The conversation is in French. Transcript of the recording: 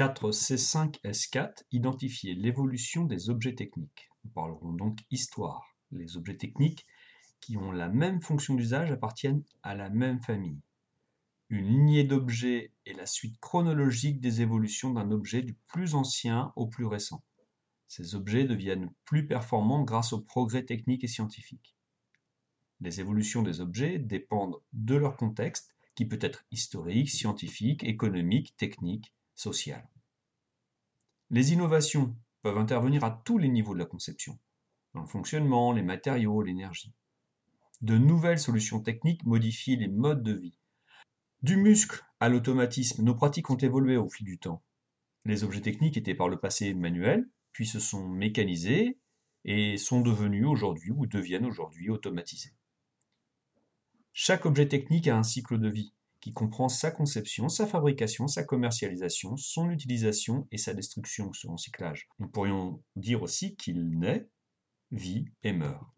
4C5S4 identifier l'évolution des objets techniques. Nous parlerons donc histoire. Les objets techniques qui ont la même fonction d'usage appartiennent à la même famille. Une lignée d'objets est la suite chronologique des évolutions d'un objet du plus ancien au plus récent. Ces objets deviennent plus performants grâce aux progrès techniques et scientifiques. Les évolutions des objets dépendent de leur contexte, qui peut être historique, scientifique, économique, technique, social. Les innovations peuvent intervenir à tous les niveaux de la conception, dans le fonctionnement, les matériaux, l'énergie. De nouvelles solutions techniques modifient les modes de vie. Du muscle à l'automatisme, nos pratiques ont évolué au fil du temps. Les objets techniques étaient par le passé manuels, puis se sont mécanisés et sont devenus aujourd'hui ou deviennent aujourd'hui automatisés. Chaque objet technique a un cycle de vie qui comprend sa conception, sa fabrication, sa commercialisation, son utilisation et sa destruction, son recyclage. Nous pourrions dire aussi qu'il naît, vit et meurt.